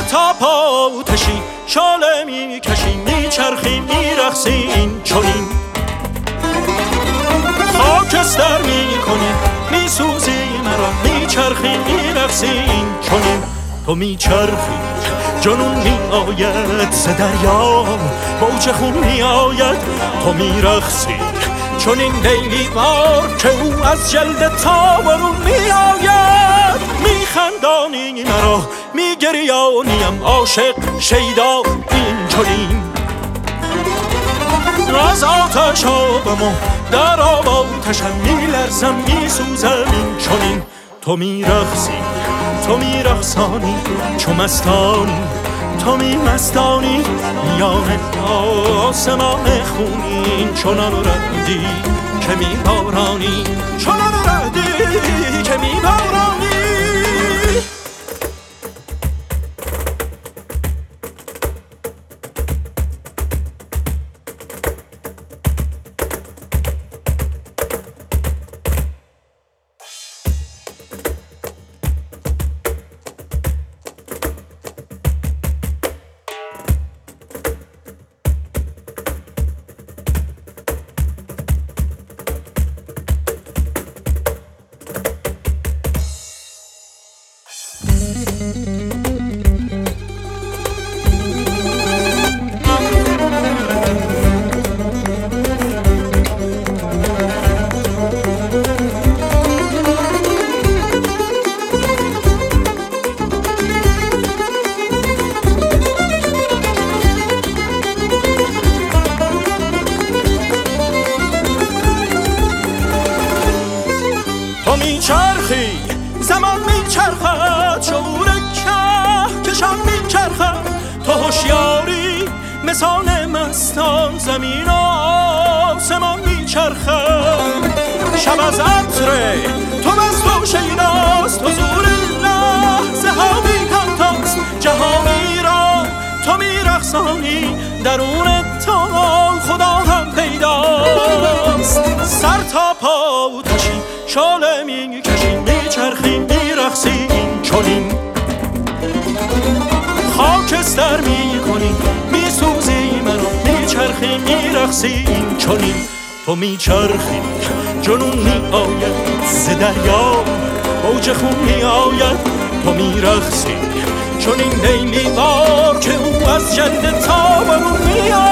تا پا آتشی شاله میکشی میچرخی میرقصی این چنین خاکستر میکنی میسوزی مرا میچرخی میرقصی این چنین تو میچرخی جنون میآید ز دریا موج خون میآید تو میرقصی چنین لیلی وار که او از جلد تابرون میآید میخندانی مرا میگریانیم عاشق شیدا این چنین از آتش آبم در آب آتشم میلرزم میسوزم این چنین تو میرقصی تو میرقصانی چو مستانی تو میمستانی میان آسمان خونین چنان ردی که میبارانی چنان ردی که میبارانی تو میچرخی زمان میچرخد شعور که کشان میچرخد تو هوشیاری مثال مستان زمین و آسمان میچرخد شب از عطر تو مست و شیداست حضور لحظه ها بی همتاست جهانی را تو میرقصانی درون تو خدا هم پیداست سر تا پا آتشی شاله میکشی میچرخی میرقصی این چنین خاکستر میکنی میسوزی مرا میچرخی میرقصی این چنین تو میچرخی جنون میآید ز دریا موج خون میآید تو میرقصی چنین لیلی وار که او از جلد تابرون میآید